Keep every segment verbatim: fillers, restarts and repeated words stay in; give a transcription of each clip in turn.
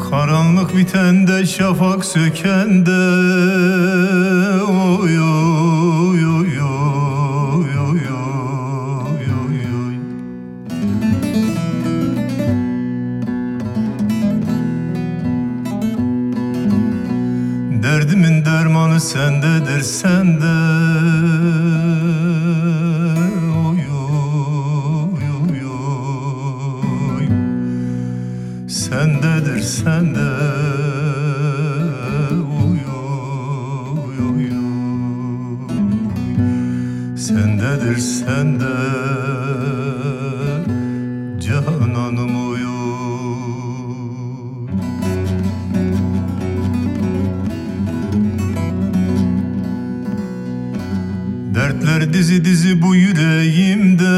Karanlık bitende, şafak sökende, oy oy oy oy oy oy oy oy. Derdimin dermanı sendedir, sende, oy oy oy oy. Sendedir, sende, oy oy oy oy. Sendedir, sende, cananım oy oy. Dertler dizi dizi bu yüreğimde,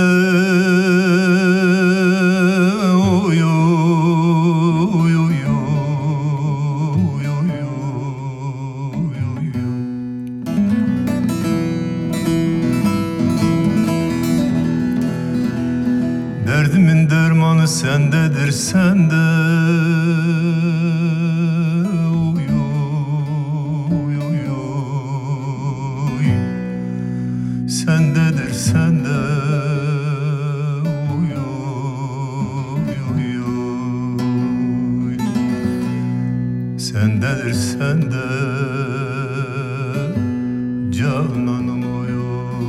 oy oy oy oy oy oy oy. Derdimin dermanı sendedir, sende, oy oy oy oy. Sendedir, sende, oy oy oy oy. Sendedir, sende, cananım oy oy.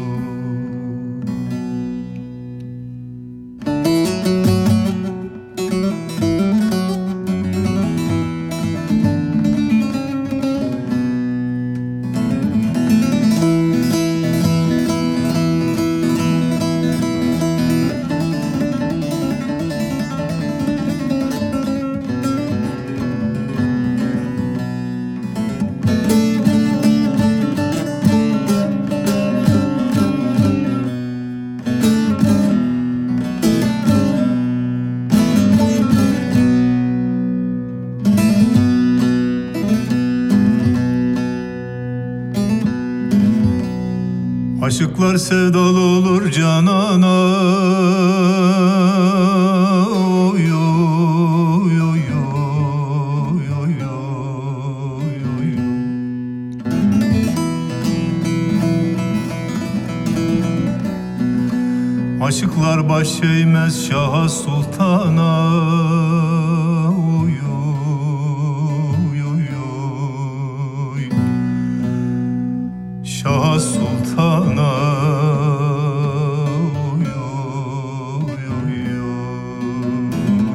Aşıklar sevdalı olur canana, oy oy oy oy oy oy oy. Aşıklar baş eğmez Şah Sultan'a, oy oy oy oy. Şah Sultan'a, oy oy oy oy.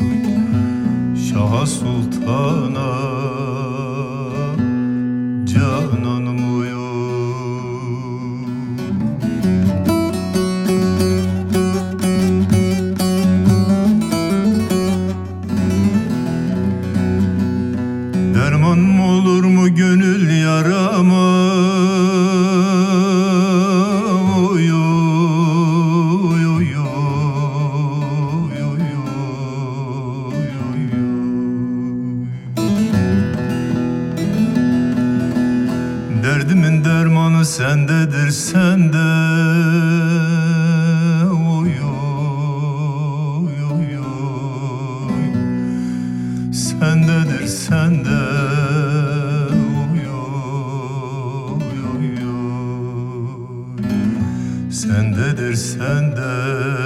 Şah Sultan'a, cananım oy oy. Dermanım olur mu gönül yarama, oy oy oy oy oy oy oy. Derdimin dermanı sendedir, sende, oy oy oy oy. Sendedir, sende, oy oy oy oy. Sendedir, sende,